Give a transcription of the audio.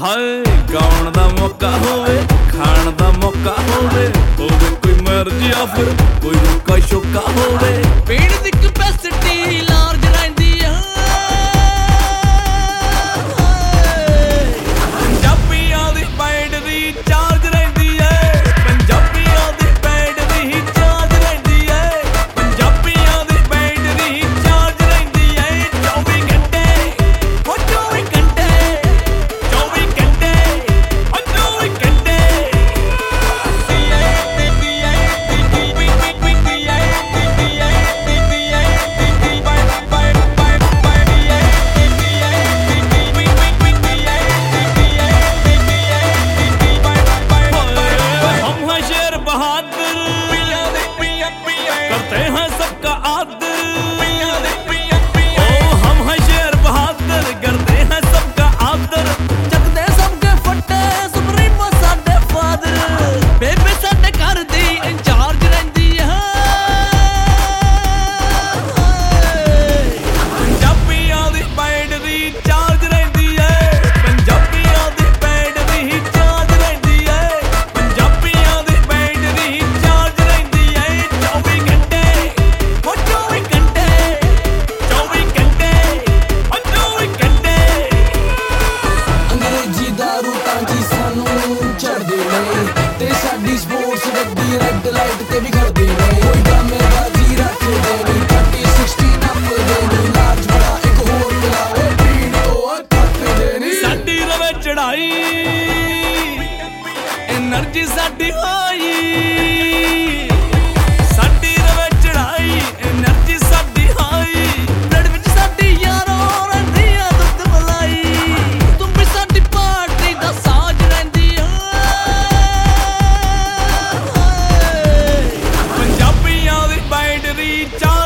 ਹਾਏ ਗਾਉਣ ਦਾ ਮੌਕਾ ਹੋਵੇ, ਖਾਣ ਦਾ ਮੌਕਾ ਹੋਵੇ ਕੋਈ ਮਰਜ਼ੀ ਆ ਫਿਰ ਕੋਈ ਰੁਕਾ ਸ਼ੋਕਾ ਹੋਵੇ। ਪੀਣ ਦੀ ਕਪੈਸਿਟੀ ਲਾਰਜ ਰਹਿੰਦੀ ਆ, ਪੰਜਾਬੀਆਂ ਦੀ ਬੈਂਡ ਦੀ ਚਾਰਜ ਰਹਿੰਦੀ ਏ, ਪੰਜਾਬੀਆਂ ਦੀ ਬੈਂਡ ਦੀ ਚਾਰਜ ਰਹਿੰਦੀ ਏ, ਪੰਜਾਬੀਆਂ ਦੀ ਬੈਂਡ ਦੀ ਚਾਰਜ ਰਹਿੰਦੀ ਏ। 24 ਘੰਟੇ ਉਹ 24 ਘੰਟੇ 24 ਘੰਟੇ ਉਹ 24 ਘੰਟੇ करते हैं सबका आदर, ओ हम हैं शेर बहादुर करते हैं सबका आदर। ਚੱਕਦੇ ਸਭ ਕੇ ਫੱਟੇ ਸੁਪਰੀਮੋ ਸਾਡੇ ਫਾਦਰ, ਬੇਬੇ ਸਾਡੇ ਘਰ ਦੀ ਇੰਚਾਰਜ ਰਹਿੰਦੀ ਆ। ਪੰਜਾਬੀਆਂ ਦੀ ਬੈਂਡ ਦੀ ਚਾਰਜ ਰਹਿੰਦੀ ਏ, ਪੰਜਾਬੀਆਂ ਦੀ ਬੈਂਡ ਦੀ ਚਾਰਜ ਰਹਿੰਦੀ ਏ, ਪੰਜਾਬੀਆਂ ਦੀ ਬੈਂਡ ਦੀ ਚਾਰਜ ਰਹਿੰਦੀ ਏ। 24 ਘੰਟੇ ਉਹ 24 ਘੰਟੇ 24 ਘੰਟੇ ਉਹ 24 ਘੰਟੇ ਅੰਗਰੇਜ਼ੀ ਦਾਰੂ ਤਾਂ ਸਾਨੂੰ ਚੜਦੇ ਨੇ, ਤੇ ਸਾਡੀ ਸਪੋਰਟਸ ਗੱਡੀ ਰੈੱਡ ਲਾਈਟ ਤੇ ਵੀ ਖੜਦੇ ਨੇ। ਕੋਈ ਡਰਾਮੇਬਾਜ਼ੀ ਰੱਖਦੇ ਨੀ, 2016 ਨੱਪਦੇ ਨੀ, ਲਾਰਜ ਬੜਾ ਇੱਕ ਹੋਰ ਪਿਲਾਵੇ ਪੀਣ ਤੋਂ ਥੱਕਦੇ ਨੀ। ਸਾਡੀ ਰਵੇ ਚੜਾਈ એનર્ਜੀ ਸਾਡੀ ਹੋਈ, ਸਾਡੀ ਰਵੇ ਚੜਾਈ એનર્ਜੀ ਸਾਡੀ ਹੋਈ। ਬਲੱਡ ਵਿੱਚ ਸਾਡੀ ਯਾਰੋ ਰਹਿੰਦੀ ਆ ਦੁੱਧ ਮਲਾਈ, ਤੂੰ ਵੀ ਸਾਡੀ ਪਾਰਟੀ ਦਾ ਸਾਜ ਰਹਿੰਦੀ ਆ। ਪੰਜਾਬੀਆਂ ਦੀ ਬੈਂਡ ਦੀ ਚਾਰ